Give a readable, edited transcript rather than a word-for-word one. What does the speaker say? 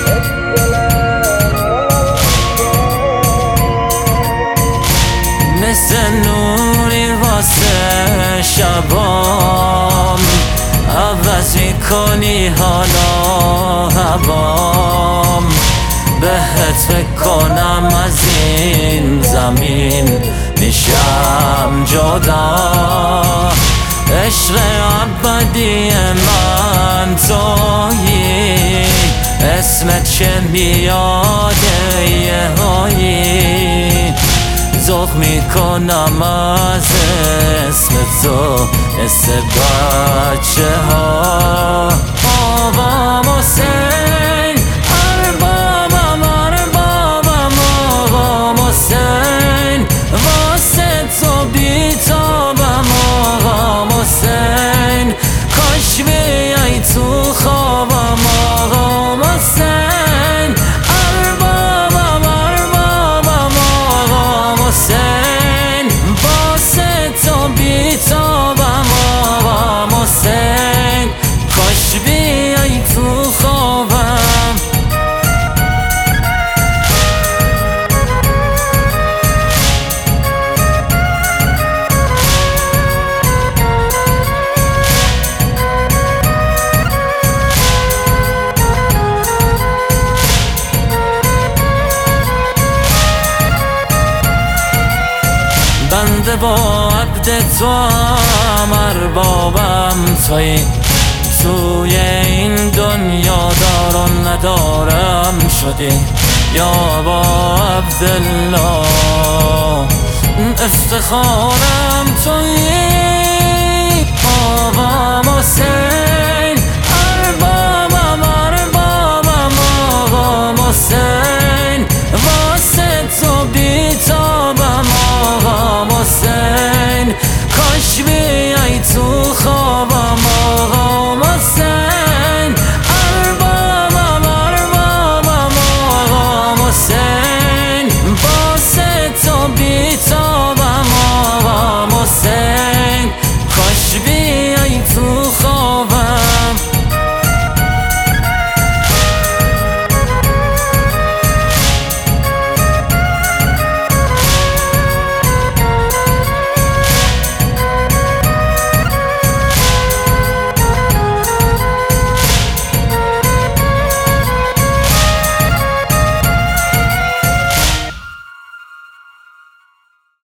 مثل نوری واسه شبام عوض میکنی حالا هوام بهت فکر کنم از این زمین میشم جدا عشق ابدی من تویی اسمت چه میاده یه هایی ذوق میکنم از اسم تو مثل بچه ها آقام حسین اربابم آقام حسین واسه تو بیتابم آقام حسین کاش بیای تو خوابم آقام حسین اربابم آقام حسین واسه تو بیتابم آقام حسین کاش بیای تو خوابم بنده با عبد تو هم اربابم تویی توی این دنیا دار و ندارم شدی یا با عبدالله افتخارم تویی آقام حسین